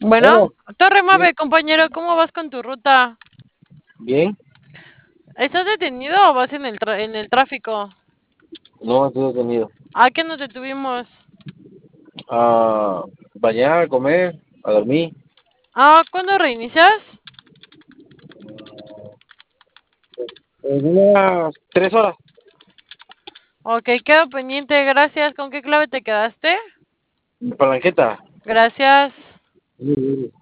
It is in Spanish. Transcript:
Bueno, Bueno, Torre bien, Mave, compañero, ¿cómo vas con tu ruta? bien, ¿Estás detenido o vas en en el tráfico? no estoy detenido. ¿A qué nos detuvimos? A bañar, a comer, a dormir. Ah, ¿cuándo reinicias? En unas 3 horas. Ok, quedo pendiente, gracias. ¿Con qué clave te quedaste? Palanqueta. Gracias.